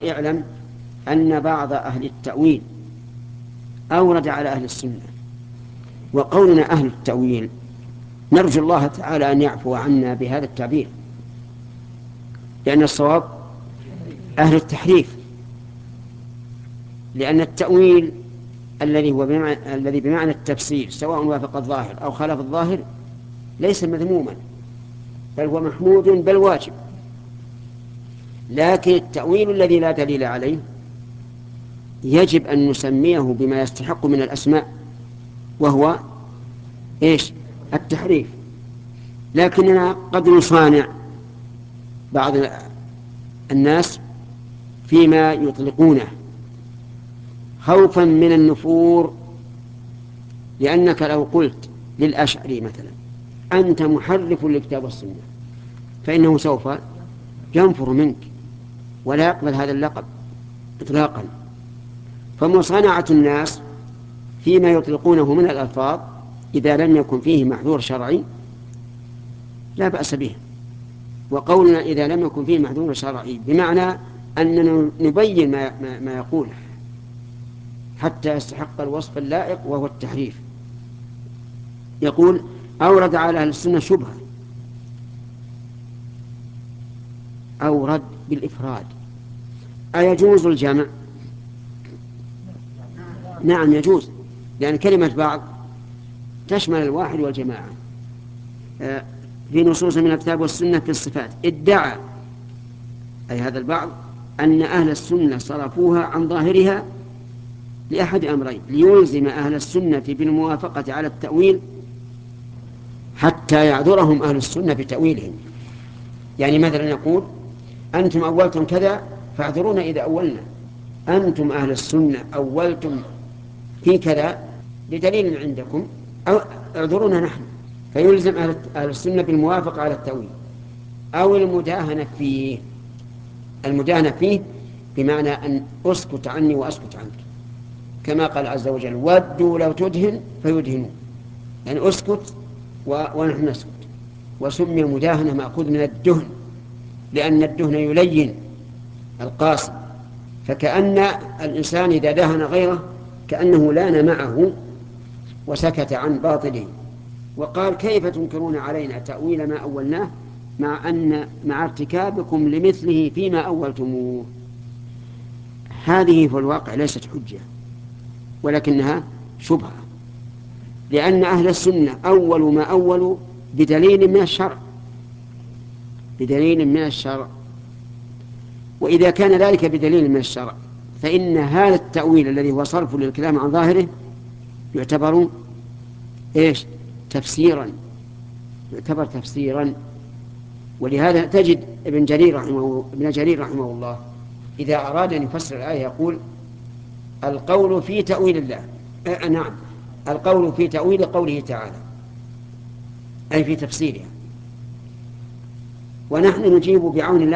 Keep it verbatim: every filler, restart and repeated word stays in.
اعلم أن بعض أهل التأويل أورد على أهل السنة، وقولنا أهل التأويل نرجو الله تعالى أن يعفو عنا بهذا التعبير، لأن الصواب أهل التحريف، لأن التأويل الذي هو بمعنى الذي بمعنى التفسير سواء وافق الظاهر أو خالف الظاهر ليس مذموما، بل هو محمود بل واجب. لكن التأويل الذي لا دليل عليه يجب أن نسميه بما يستحق من الأسماء، وهو إيش؟ التحريف. لكننا قد نصانع بعض الناس فيما يطلقونه خوفا من النفور، لأنك لو قلت للأشعري مثلا أنت محرف للكتاب والسنة فإنه سوف ينفر منك ولا يقبل هذا اللقب إطلاقا. فمصانعة الناس فيما يطلقونه من الألفاظ إذا لم يكن فيه محذور شرعي لا بأس به، وقولنا إذا لم يكن فيه محذور شرعي بمعنى أننا نبين ما, ما, ما يقوله حتى يستحق الوصف اللائق وهو التحريف. يقول أورد على أهل السنة شبهة، أورد بالإفراد. أيجوز الجمع؟ نعم يجوز، لأن كلمة بعض تشمل الواحد والجماعة. في نصوص من الكتاب والسنة في الصفات ادعى أي هذا البعض أن أهل السنة صرفوها عن ظاهرها لأحد أمرين: ليلزم أهل السنة بالموافقة على التأويل حتى يعذرهم أهل السنة بتأويلهم. يعني مثلا يقول أنتم أولتم كذا فاعذرونا إذا أولنا، أنتم أهل السنة أولتم في كذا بدليل عندكم أو اعذرونا نحن، فيلزم أهل السنة بالموافقة على التأويل أو المداهنة فيه. المداهنة فيه بمعنى أن أسكت عني وأسكت عنك، كما قال عز وجل ودوا لو تدهن فيدهنون، يعني أسكت ونحن نسكت. وسمي المداهنة مأخوذ من الدهن، لأن الدهن يلين القاسي، فكأن الإنسان إذا دهن غيره كأنه لان معه وسكت عن باطله. وقال كيف تنكرون علينا تأويل ما أولناه مع أن مع ارتكابكم لمثله فيما أولتموه. هذه في الواقع ليست حجة ولكنها شبهة، لأن أهل السنة أول ما أولوا بدليل من الشرع بدليل من الشرع وإذا كان ذلك بدليل من الشرع فإن هذا التأويل الذي هو صرف للكلام عن ظاهره يعتبر إيش؟ تفسيرا يعتبر تفسيرا. ولهذا تجد ابن جرير رحمه ابن جرير رحمه الله إذا أراد أن يفسر الآية يقول القول في تأويل الله آه نعم القول في تأويل قوله تعالى، أي في تفسيرها. ونحن نجيب بعون الله